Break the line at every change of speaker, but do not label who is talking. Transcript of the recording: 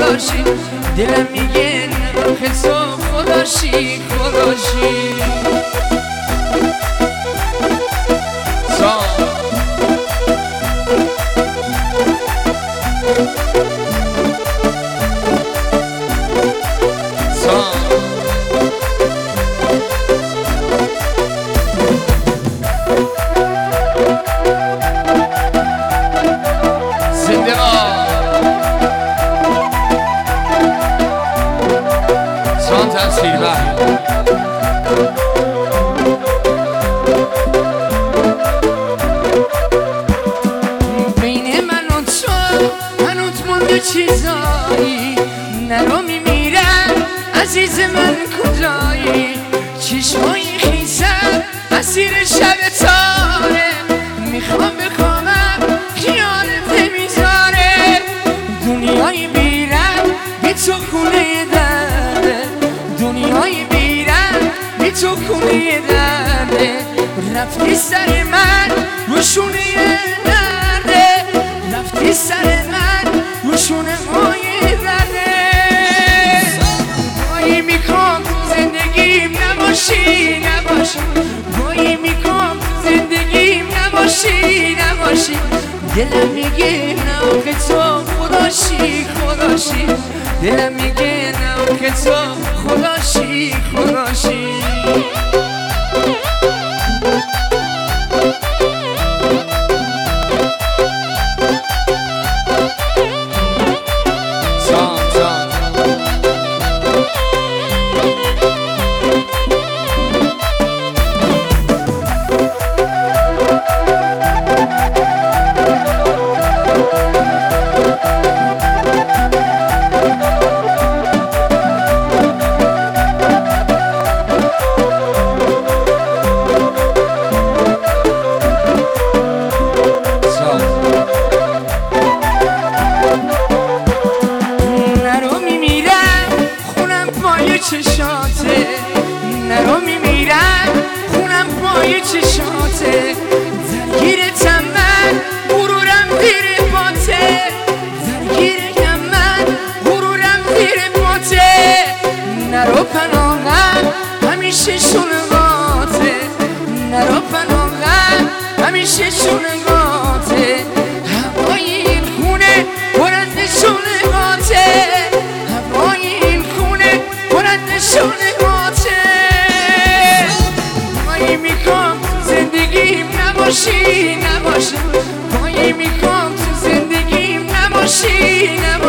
خداشی دلم میگه نمخ تو خداشی خداشی بین من و تو هنوز مونده چیزایی نرو میمیرم عزیز من کجایی چشمای خیزم اسیر شب تاره میخوام بخوابم خیالت نمیذاره دنیای بیرم بی تو خونه درده دنیای بیرم بی تو خونه درده رفتی سر من روشونه درده رفتی سر من روشونه مای درده بایی میکن زندگیم نباشی نباشی بایی میکن زندگیم نباشی نباشی دلم میگه نه تو خداشی خداشی دلم میگه نه تو خداشی خداشی چشاته نرو میمیرم خونم پای چشاته درگیرتم من غرورم زیر باته درگیرتم من غرورم زیر باته نرو پناهم همیشه